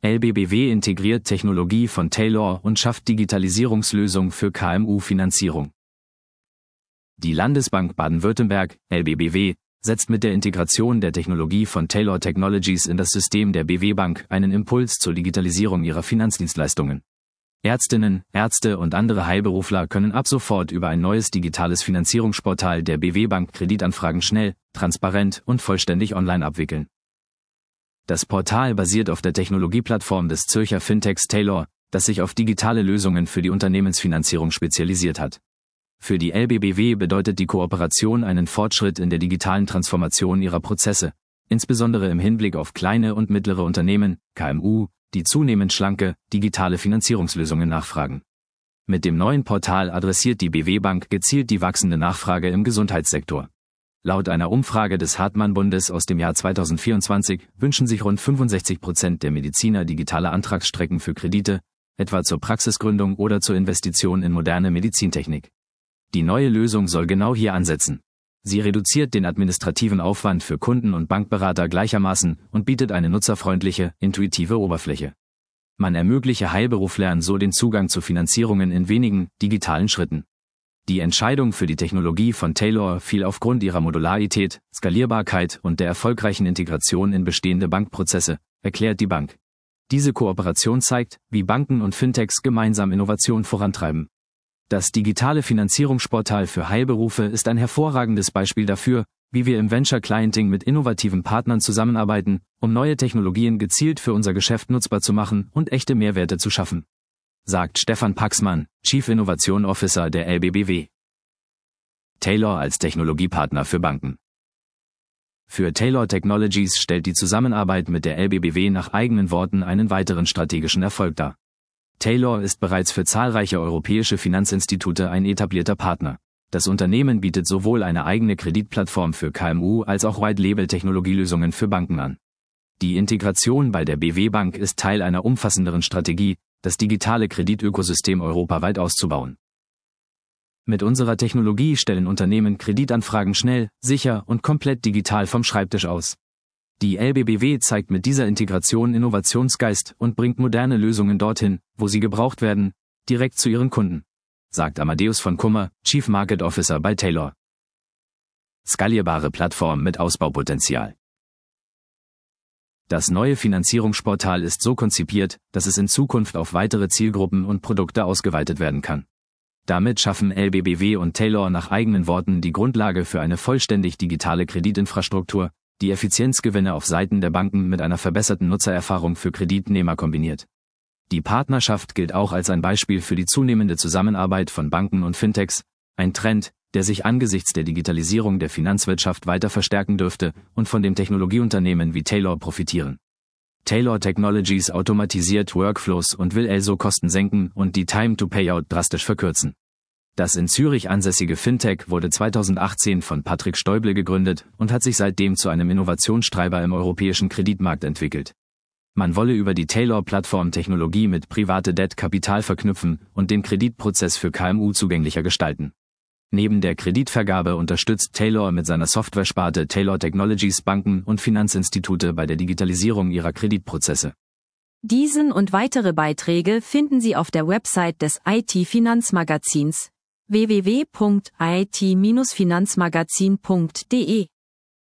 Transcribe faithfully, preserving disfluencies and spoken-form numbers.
L B B W integriert Technologie von Taylor und schafft Digitalisierungslösung für K M U-Finanzierung. Die Landesbank Baden-Württemberg, L B B W, setzt mit der Integration der Technologie von Taylor Technologies in das System der B W Bank einen Impuls zur Digitalisierung ihrer Finanzdienstleistungen. Ärztinnen, Ärzte und andere Heilberufler können ab sofort über ein neues digitales Finanzierungsportal der B W Bank Kreditanfragen schnell, transparent und vollständig online abwickeln. Das Portal basiert auf der Technologieplattform des Zürcher Fintechs Taylor, das sich auf digitale Lösungen für die Unternehmensfinanzierung spezialisiert hat. Für die L B B W bedeutet die Kooperation einen Fortschritt in der digitalen Transformation ihrer Prozesse, insbesondere im Hinblick auf kleine und mittlere Unternehmen, K M U, die zunehmend schlanke, digitale Finanzierungslösungen nachfragen. Mit dem neuen Portal adressiert die B W Bank gezielt die wachsende Nachfrage im Gesundheitssektor. Laut einer Umfrage des Hartmann-Bundes aus dem Jahr zweitausendvierundzwanzig wünschen sich rund fünfundsechzig Prozent der Mediziner digitale Antragsstrecken für Kredite, etwa zur Praxisgründung oder zur Investition in moderne Medizintechnik. Die neue Lösung soll genau hier ansetzen. Sie reduziert den administrativen Aufwand für Kunden und Bankberater gleichermaßen und bietet eine nutzerfreundliche, intuitive Oberfläche. Man ermögliche Heilberuflern so den Zugang zu Finanzierungen in wenigen, digitalen Schritten. Die Entscheidung für die Technologie von Taylor fiel aufgrund ihrer Modularität, Skalierbarkeit und der erfolgreichen Integration in bestehende Bankprozesse, erklärt die Bank. Diese Kooperation zeigt, wie Banken und Fintechs gemeinsam Innovation vorantreiben. Das digitale Finanzierungsportal für Heilberufe ist ein hervorragendes Beispiel dafür, wie wir im Venture Clienting mit innovativen Partnern zusammenarbeiten, um neue Technologien gezielt für unser Geschäft nutzbar zu machen und echte Mehrwerte zu schaffen, sagt Stefan Paxmann, Chief Innovation Officer der L B B W. Taylor als Technologiepartner für Banken. Für Taylor Technologies stellt die Zusammenarbeit mit der L B B W nach eigenen Worten einen weiteren strategischen Erfolg dar. Taylor ist bereits für zahlreiche europäische Finanzinstitute ein etablierter Partner. Das Unternehmen bietet sowohl eine eigene Kreditplattform für K M U als auch White-Label-Technologielösungen für Banken an. Die Integration bei der B W Bank ist Teil einer umfassenderen Strategie, das digitale Kreditökosystem europaweit auszubauen. Mit unserer Technologie stellen Unternehmen Kreditanfragen schnell, sicher und komplett digital vom Schreibtisch aus. Die L B B W zeigt mit dieser Integration Innovationsgeist und bringt moderne Lösungen dorthin, wo sie gebraucht werden, direkt zu ihren Kunden, sagt Amadeus von Kummer, Chief Market Officer bei Taylor. Skalierbare Plattform mit Ausbaupotenzial. Das neue Finanzierungsportal ist so konzipiert, dass es in Zukunft auf weitere Zielgruppen und Produkte ausgeweitet werden kann. Damit schaffen L B B W und Taylor nach eigenen Worten die Grundlage für eine vollständig digitale Kreditinfrastruktur, die Effizienzgewinne auf Seiten der Banken mit einer verbesserten Nutzererfahrung für Kreditnehmer kombiniert. Die Partnerschaft gilt auch als ein Beispiel für die zunehmende Zusammenarbeit von Banken und Fintechs, ein Trend, der sich angesichts der Digitalisierung der Finanzwirtschaft weiter verstärken dürfte und von dem Technologieunternehmen wie Taylor profitieren. Taylor Technologies automatisiert Workflows und will also Kosten senken und die Time to Payout drastisch verkürzen. Das in Zürich ansässige Fintech wurde zweitausendachtzehn von Patrick Steuble gegründet und hat sich seitdem zu einem Innovationstreiber im europäischen Kreditmarkt entwickelt. Man wolle über die Taylor-Plattform Technologie mit private Debt-Kapital verknüpfen und den Kreditprozess für K M U zugänglicher gestalten. Neben der Kreditvergabe unterstützt Taylor mit seiner Software-Sparte Taylor Technologies Banken und Finanzinstitute bei der Digitalisierung ihrer Kreditprozesse. Diesen und weitere Beiträge finden Sie auf der Website des I T-Finanzmagazins w w w punkt i t Bindestrich finanzmagazin punkt d e.